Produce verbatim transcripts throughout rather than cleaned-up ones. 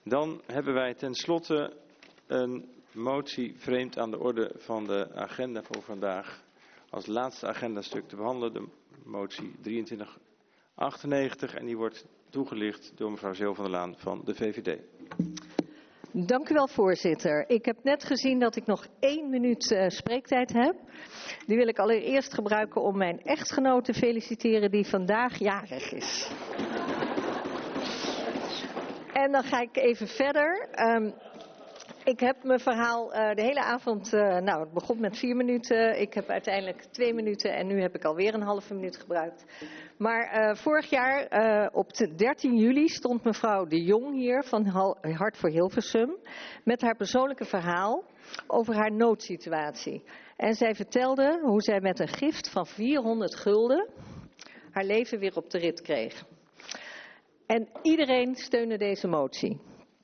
Dan hebben wij tenslotte een motie vreemd aan de orde van de agenda voor vandaag. Als laatste agendastuk te behandelen, de motie drieëntwintig achtennegentig. En die wordt toegelicht door mevrouw Zeel van der Laan van de V V D. Dank u wel, voorzitter. Ik heb net gezien dat ik nog één minuut uh, spreektijd heb. Die wil ik allereerst gebruiken om mijn echtgenoot te feliciteren die vandaag jarig is. En dan ga ik even verder. Um, ik heb mijn verhaal uh, de hele avond, uh, nou het begon met vier minuten. Ik heb uiteindelijk twee minuten en nu heb ik alweer een halve minuut gebruikt. Maar uh, vorig jaar uh, op de dertien juli stond mevrouw De Jong hier van Hart voor Hilversum met haar persoonlijke verhaal over haar noodsituatie. En zij vertelde hoe zij met een gift van vierhonderd gulden haar leven weer op de rit kreeg. En iedereen steunde deze motie.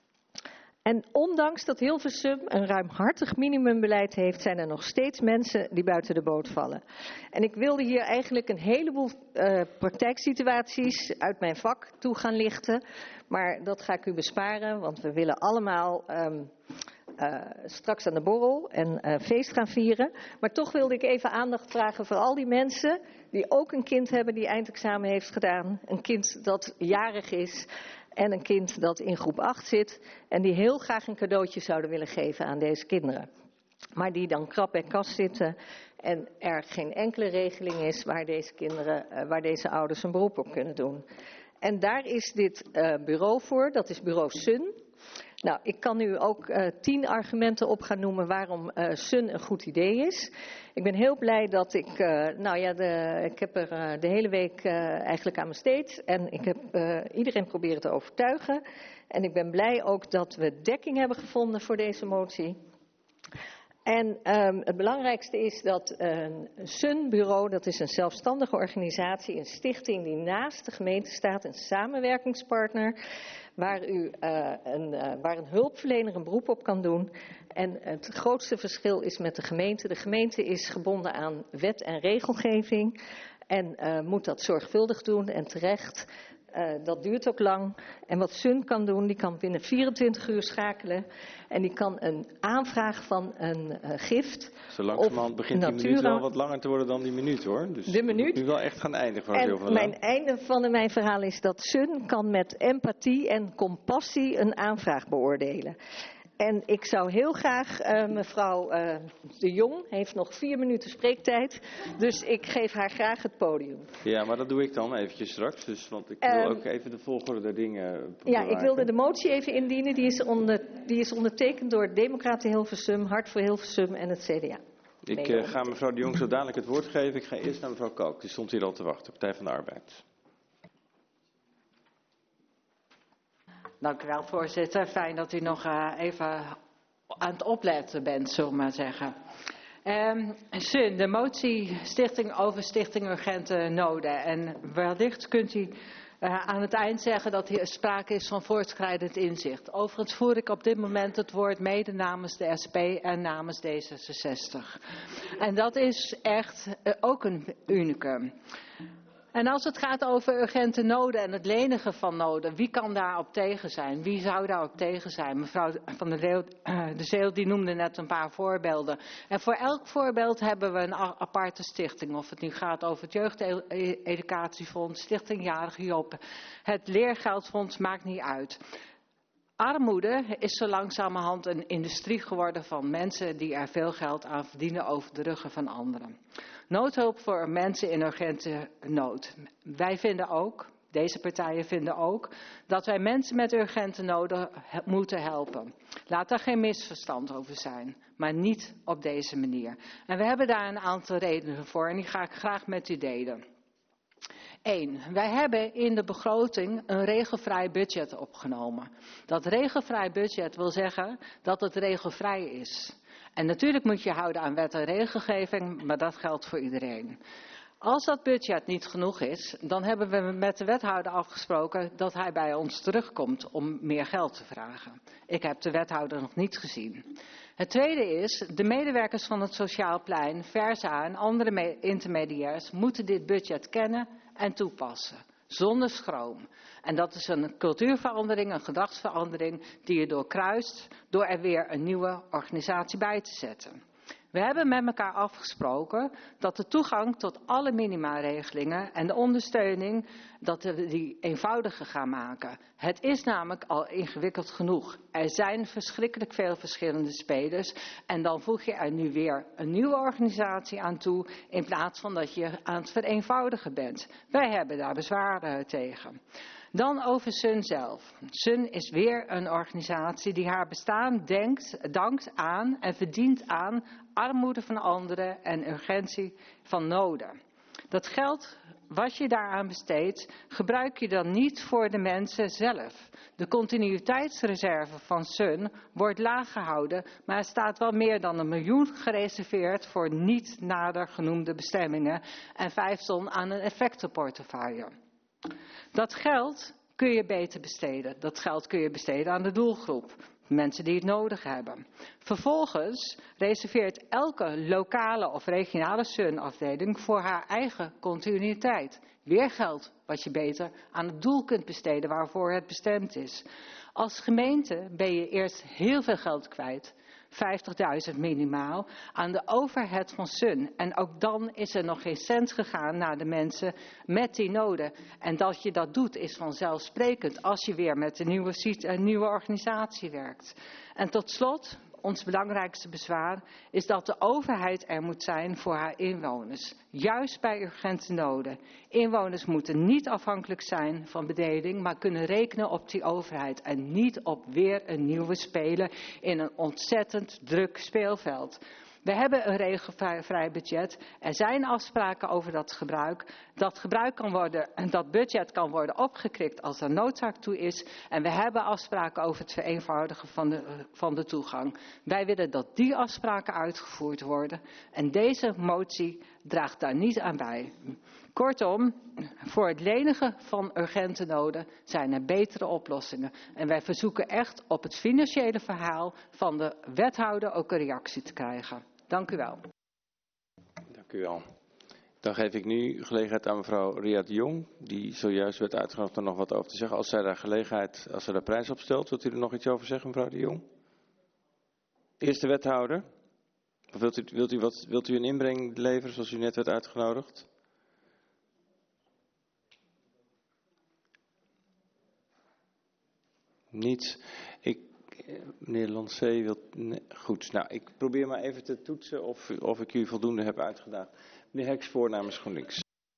En ondanks dat Hilversum een ruimhartig minimumbeleid heeft, zijn er nog steeds mensen die buiten de boot vallen. En ik wilde hier eigenlijk een heleboel uh, praktijksituaties uit mijn vak toe gaan lichten. Maar dat ga ik u besparen, want we willen allemaal um, uh, straks aan de borrel en uh, feest gaan vieren. Maar toch wilde ik even aandacht vragen voor al die mensen die ook een kind hebben die eindexamen heeft gedaan. Een kind dat jarig is. En een kind dat in groep acht zit en die heel graag een cadeautje zouden willen geven aan deze kinderen. Maar die dan krap bij kas zitten en er geen enkele regeling is waar deze kinderen, waar deze ouders een beroep op kunnen doen. En daar is dit uh, bureau voor, dat is bureau Sun. Nou, ik kan u ook uh, tien argumenten op gaan noemen waarom uh, Sun een goed idee is. Ik ben heel blij dat ik, uh, nou ja, de, ik heb er uh, de hele week uh, eigenlijk aan besteed. En ik heb uh, iedereen proberen te overtuigen. En ik ben blij ook dat we dekking hebben gevonden voor deze motie. En um, het belangrijkste is dat een Sun-bureau, dat is een zelfstandige organisatie, een stichting die naast de gemeente staat, een samenwerkingspartner, waar, u, uh, een, uh, waar een hulpverlener een beroep op kan doen. En het grootste verschil is met de gemeente. De gemeente is gebonden aan wet en regelgeving en uh, moet dat zorgvuldig doen en terecht. Uh, dat duurt ook lang. En wat Sun kan doen, die kan binnen vierentwintig uur schakelen. En die kan een aanvraag van een uh, gift. Zo langzamerhand begint die minuut wel wat langer te worden dan die minuut, hoor. Dus de minuut. moet nu wel echt gaan eindigen. En van mijn einde van mijn verhaal is dat Sun kan met empathie en compassie een aanvraag beoordelen. En ik zou heel graag, uh, mevrouw uh, De Jong heeft nog vier minuten spreektijd, dus ik geef haar graag het podium. Ja, maar dat doe ik dan eventjes straks, dus, want ik wil um, ook even de volgorde der dingen Ja, ik wilde de motie even indienen, die is, onder, die is ondertekend door Democraten Hilversum, Hart voor Hilversum en het C D A. Ik uh, ga mevrouw De Jong zo dadelijk het woord geven. Ik ga eerst naar mevrouw Kook, die stond hier al te wachten, Partij van de Arbeid. Dank u wel, voorzitter. Fijn dat u nog uh, even aan het opletten bent, zullen we maar zeggen. Um, Sun, de motie stichting over Stichting Urgente Noden. En wellicht kunt u uh, aan het eind zeggen dat hier sprake is van voortschrijdend inzicht. Overigens voer ik op dit moment het woord mede namens de S P en namens D zesenzestig. En dat is echt uh, ook een unicum. En als het gaat over urgente noden en het lenigen van noden, wie kan daarop tegen zijn? Wie zou daarop tegen zijn? Mevrouw van der Leeuw, de Zeel die noemde net een paar voorbeelden. En voor elk voorbeeld hebben we een aparte stichting. Of het nu gaat over het Jeugdeducatiefonds, Stichting Jarig Job, het Leergeldfonds, maakt niet uit. Armoede is zo langzamerhand een industrie geworden van mensen die er veel geld aan verdienen over de ruggen van anderen. Noodhulp voor mensen in urgente nood. Wij vinden ook, deze partijen vinden ook, dat wij mensen met urgente noden moeten helpen. Laat daar geen misverstand over zijn, maar niet op deze manier. En we hebben daar een aantal redenen voor en die ga ik graag met u delen. Eén, wij hebben in de begroting een regelvrij budget opgenomen. Dat regelvrij budget wil zeggen dat het regelvrij is. En natuurlijk moet je houden aan wet en regelgeving, maar dat geldt voor iedereen. Als dat budget niet genoeg is, dan hebben we met de wethouder afgesproken dat hij bij ons terugkomt om meer geld te vragen. Ik heb de wethouder nog niet gezien. Het tweede is, de medewerkers van het Sociaal Plein, Versa en andere intermediairs moeten dit budget kennen en toepassen. zonder schroom. En dat is een cultuurverandering, een gedachtsverandering die je doorkruist door er weer een nieuwe organisatie bij te zetten. We hebben met elkaar afgesproken dat de toegang tot alle minimaregelingen en de ondersteuning, dat we die eenvoudiger gaan maken. Het is namelijk al ingewikkeld genoeg. Er zijn verschrikkelijk veel verschillende spelers en dan voeg je er nu weer een nieuwe organisatie aan toe in plaats van dat je aan het vereenvoudigen bent. Wij hebben daar bezwaren tegen. Dan over Sun zelf. Sun is weer een organisatie die haar bestaan denkt, dankt aan en verdient aan armoede van anderen en urgentie van noden. Dat geld wat je daaraan besteedt, gebruik je dan niet voor de mensen zelf. De continuïteitsreserve van Sun wordt laag gehouden, maar er staat wel meer dan een miljoen gereserveerd voor niet nader genoemde bestemmingen en vijf ton aan een effectenportefeuille. Dat geld kun je beter besteden. Dat geld kun je besteden aan de doelgroep. Mensen die het nodig hebben. Vervolgens reserveert elke lokale of regionale Sun-afdeling voor haar eigen continuïteit. Weer geld wat je beter aan het doel kunt besteden waarvoor het bestemd is. Als gemeente ben je eerst heel veel geld kwijt. vijftigduizend minimaal aan de overhead van Sun. En ook dan is er nog geen cent gegaan naar de mensen met die noden. En dat je dat doet is vanzelfsprekend als je weer met een nieuwe, een nieuwe organisatie werkt. En tot slot, ons belangrijkste bezwaar is dat de overheid er moet zijn voor haar inwoners. Juist bij urgente noden. Inwoners moeten niet afhankelijk zijn van bedeling, maar kunnen rekenen op die overheid. En niet op weer een nieuwe speler in een ontzettend druk speelveld. We hebben een regelvrij budget. Er zijn afspraken over dat gebruik. Dat gebruik kan worden, en dat budget kan worden opgekrikt als er noodzaak toe is. En we hebben afspraken over het vereenvoudigen van de, van de toegang. Wij willen dat die afspraken uitgevoerd worden. En deze motie draagt daar niet aan bij. Kortom, voor het lenigen van urgente noden zijn er betere oplossingen. En wij verzoeken echt op het financiële verhaal van de wethouder ook een reactie te krijgen. Dank u wel. Dank u wel. Dan geef ik nu gelegenheid aan mevrouw Ria de Jong, die zojuist werd uitgenodigd om nog wat over te zeggen. Als zij daar gelegenheid, als zij daar prijs op stelt, wilt u er nog iets over zeggen, mevrouw de Jong? Eerste wethouder. Of wilt u, wilt u, wat, wilt u een inbreng leveren zoals u net werd uitgenodigd? Niets. Ik, meneer Lancé wil... Nee, goed, nou, ik probeer maar even te toetsen of, of ik u voldoende heb uitgedaagd. Meneer Hekspoor namens GroenLinks.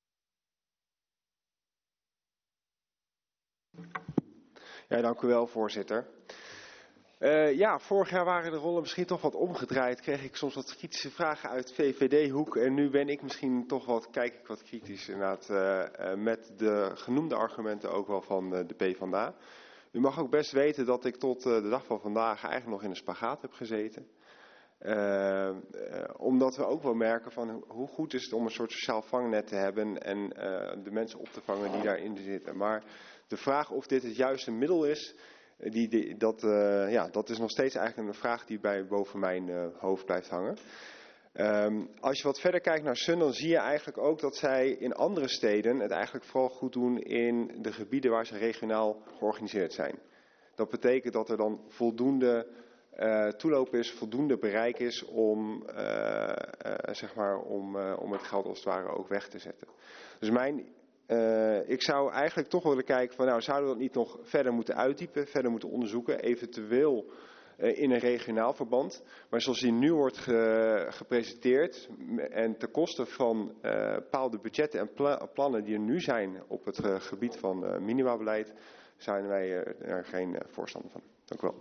Ja, dank u wel, voorzitter. Uh, ja, vorig jaar waren de rollen misschien toch wat omgedraaid. Kreeg ik soms wat kritische vragen uit V V D-hoek. En nu ben ik misschien toch wat, kijk ik wat kritisch inderdaad. Uh, uh, met de genoemde argumenten ook wel van uh, de PvdA. U mag ook best weten dat ik tot uh, de dag van vandaag eigenlijk nog in een spagaat heb gezeten. Uh, uh, omdat we ook wel merken van hoe goed is het om een soort sociaal vangnet te hebben en uh, de mensen op te vangen die daarin zitten. Maar de vraag of dit het juiste middel is, die, die, dat, uh, ja, dat is nog steeds eigenlijk een vraag die bij boven mijn uh, hoofd blijft hangen. Um, als je wat verder kijkt naar Sun, dan zie je eigenlijk ook dat zij in andere steden het eigenlijk vooral goed doen in de gebieden waar ze regionaal georganiseerd zijn. Dat betekent dat er dan voldoende uh, toeloop is, voldoende bereik is om, uh, uh, zeg maar, om, uh, om het geld als het ware ook weg te zetten. Dus mijn, uh, ik zou eigenlijk toch willen kijken van nou, zouden we dat niet nog verder moeten uitdiepen, verder moeten onderzoeken, eventueel in een regionaal verband. Maar zoals die nu wordt ge, gepresenteerd en ten koste van uh, bepaalde budgetten en pla plannen die er nu zijn op het uh, gebied van uh, minimabeleid, zijn wij uh, er geen uh, voorstander van. Dank u wel.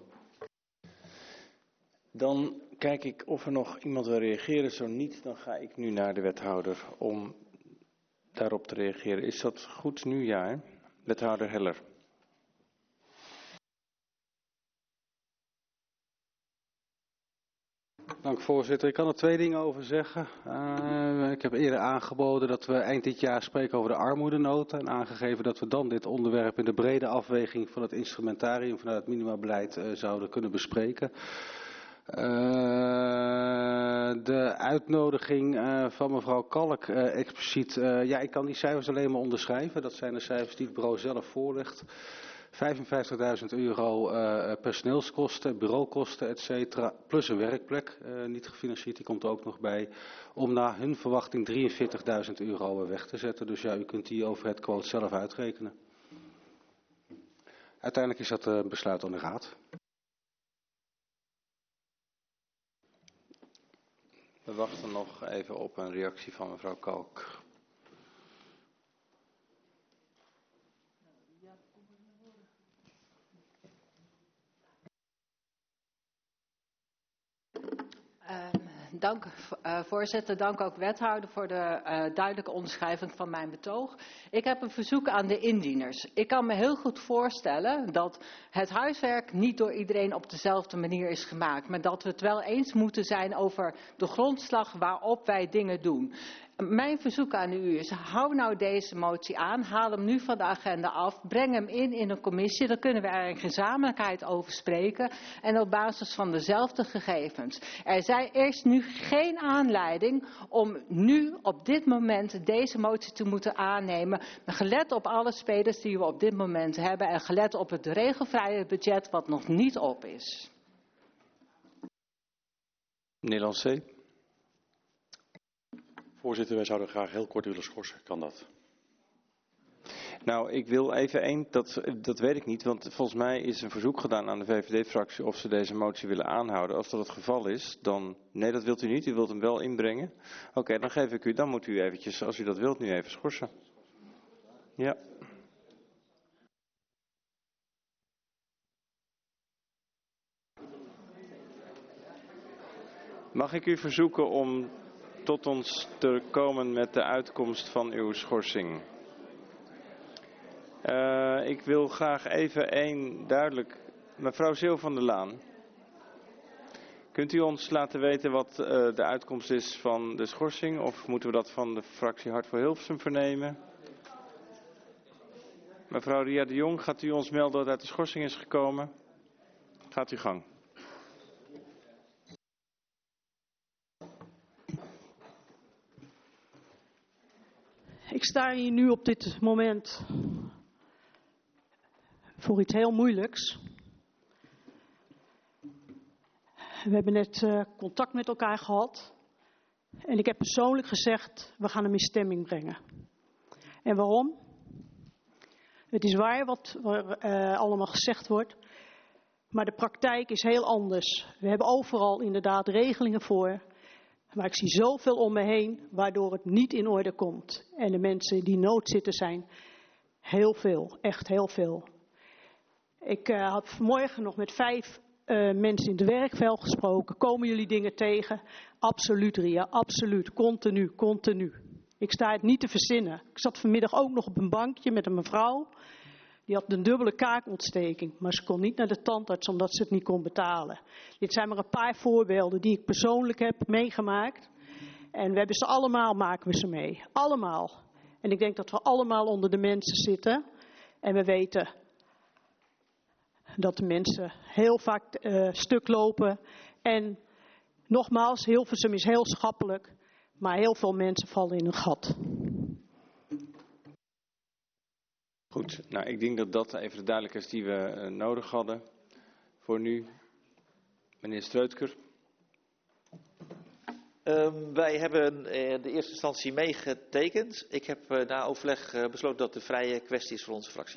Dan kijk ik of er nog iemand wil reageren. Zo niet, dan ga ik nu naar de wethouder om daarop te reageren. Is dat goed nu? Ja, hè? Wethouder Heller. Dank voorzitter. Ik kan er twee dingen over zeggen. Uh, ik heb eerder aangeboden dat we eind dit jaar spreken over de armoedenota. En aangegeven dat we dan dit onderwerp in de brede afweging van het instrumentarium vanuit het minimabeleid uh, zouden kunnen bespreken. de uitnodiging uh, van mevrouw Kalk uh, expliciet. Uh, ja, ik kan die cijfers alleen maar onderschrijven. Dat zijn de cijfers die het bureau zelf voorlegt. vijfenvijftigduizend euro uh, personeelskosten, bureaukosten, et cetera. Plus een werkplek, uh, niet gefinancierd, die komt er ook nog bij. Om naar hun verwachting drieënveertigduizend euro weg te zetten. Dus ja, u kunt die overheadquote zelf uitrekenen. Uiteindelijk is dat een besluit aan de raad. We wachten nog even op een reactie van mevrouw Kalk. Uh, dank uh, voorzitter, dank ook wethouder voor de uh, duidelijke onderschrijving van mijn betoog. Ik heb een verzoek aan de indieners. Ik kan me heel goed voorstellen dat het huiswerk niet door iedereen op dezelfde manier is gemaakt. Maar dat we het wel eens moeten zijn over de grondslag waarop wij dingen doen. Mijn verzoek aan u is, hou nou deze motie aan, haal hem nu van de agenda af, breng hem in in een commissie, dan kunnen we er in gezamenlijkheid over spreken en op basis van dezelfde gegevens. Er zijn eerst nu geen aanleiding om nu op dit moment deze motie te moeten aannemen, gelet op alle spelers die we op dit moment hebben en gelet op het regelvrije budget wat nog niet op is. Meneer Lancé. Voorzitter, wij zouden graag heel kort willen schorsen. Kan dat? Nou, ik wil even één, dat, dat weet ik niet, want volgens mij is een verzoek gedaan aan de V V D-fractie of ze deze motie willen aanhouden. Als dat het geval is, dan... Nee, dat wilt u niet, u wilt hem wel inbrengen. Oké, okay, dan geef ik u, dan moet u eventjes, als u dat wilt, nu even schorsen. Ja. Mag ik u verzoeken om tot ons te komen met de uitkomst van uw schorsing? Uh, ik wil graag even één duidelijk... Mevrouw Zeel van der Laan. Kunt u ons laten weten wat uh, de uitkomst is van de schorsing? Of moeten we dat van de fractie Hart voor Hilversum vernemen? Mevrouw Ria de Jong, gaat u ons melden dat uit de schorsing is gekomen? Gaat uw gang. Ik sta hier nu op dit moment voor iets heel moeilijks. We hebben net uh, contact met elkaar gehad. En ik heb persoonlijk gezegd, we gaan hem in stemming brengen. En waarom? Het is waar wat er uh, allemaal gezegd wordt. Maar de praktijk is heel anders. We hebben overal inderdaad regelingen voor. Maar ik zie zoveel om me heen waardoor het niet in orde komt. En de mensen die nood zitten zijn heel veel, echt heel veel. Ik uh, had vanmorgen nog met vijf uh, mensen in het werkveld gesproken. Komen jullie dingen tegen? Absoluut, Ria, absoluut. Continu, continu. Ik sta het niet te verzinnen. Ik zat vanmiddag ook nog op een bankje met een mevrouw. Die had een dubbele kaakontsteking, maar ze kon niet naar de tandarts omdat ze het niet kon betalen. Dit zijn maar een paar voorbeelden die ik persoonlijk heb meegemaakt. En we hebben ze allemaal, maken we ze mee. Allemaal. En ik denk dat we allemaal onder de mensen zitten. En we weten dat de mensen heel vaak uh, stuk lopen. En nogmaals, Hilversum is heel schappelijk, maar heel veel mensen vallen in een gat. Goed, nou ik denk dat dat even de duidelijkheid is die we uh, nodig hadden. Voor nu, meneer Streutker. Um, wij hebben uh, de eerste instantie meegetekend. Ik heb uh, na overleg uh, besloten dat het een vrije kwestie is voor onze fractie.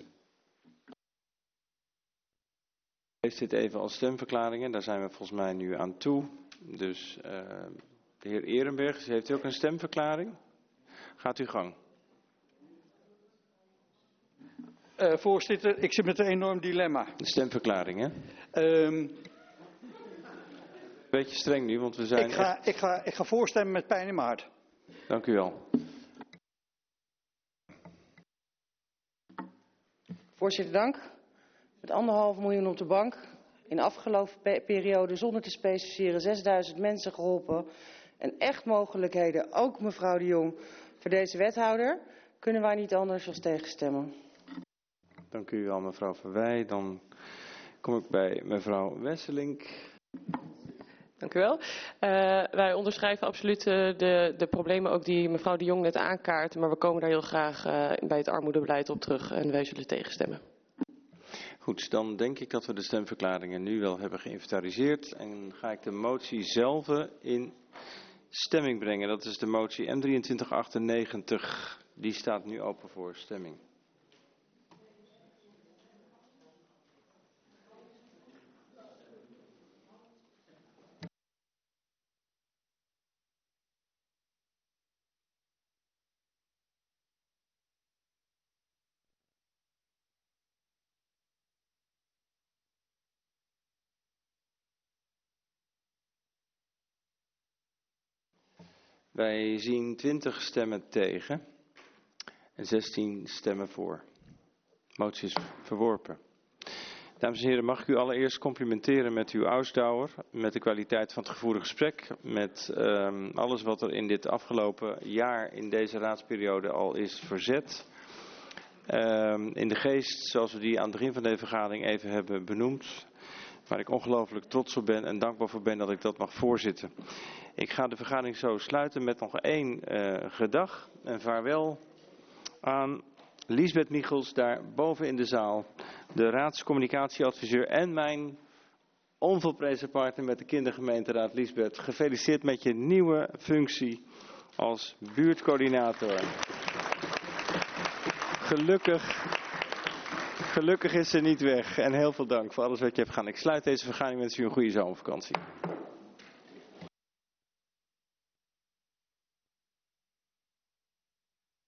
Heeft dit even als stemverklaringen, daar zijn we volgens mij nu aan toe. Dus uh, de heer Ehrenberg, heeft u ook een stemverklaring? Gaat uw gang. Uh, voorzitter, ik zit met een enorm dilemma. De stemverklaring, hè? Um, Beetje streng nu, want we zijn... Ik ga, echt... ik ga, ik ga voorstemmen met pijn in mijn hart. Dank u wel. Voorzitter, dank. Met anderhalf miljoen op de bank. In de afgelopen pe periode, zonder te specificeren, zesduizend mensen geholpen. En echt mogelijkheden, ook mevrouw de Jong, voor deze wethouder. Kunnen wij niet anders dan tegenstemmen. Dank u wel, mevrouw Verwij. Dan kom ik bij mevrouw Wesselink. Dank u wel. Uh, wij onderschrijven absoluut uh, de, de problemen ook die mevrouw de Jong net aankaart. Maar we komen daar heel graag uh, bij het armoedebeleid op terug en wij zullen tegenstemmen. Goed, dan denk ik dat we de stemverklaringen nu wel hebben geïnventariseerd. En ga ik de motie zelf in stemming brengen. Dat is de motie M drieëntwintig achtennegentig. Die staat nu open voor stemming. Wij zien twintig stemmen tegen en zestien stemmen voor. Motie is verworpen. Dames en heren, mag ik u allereerst complimenteren met uw ausdauer, met de kwaliteit van het gevoerde gesprek, met um, alles wat er in dit afgelopen jaar in deze raadsperiode al is verzet. Um, in de geest zoals we die aan het begin van deze vergadering even hebben benoemd. Waar ik ongelooflijk trots op ben en dankbaar voor ben dat ik dat mag voorzitten. Ik ga de vergadering zo sluiten met nog één uh, gedag. Een vaarwel aan Liesbeth Michels daar boven in de zaal. De raadscommunicatieadviseur en mijn onvolprezen partner met de kindergemeenteraad Liesbeth. Gefeliciteerd met je nieuwe functie als buurtcoördinator. Gelukkig... Gelukkig is ze niet weg en heel veel dank voor alles wat je hebt gedaan. Ik sluit deze vergadering en wens u een goede zomervakantie.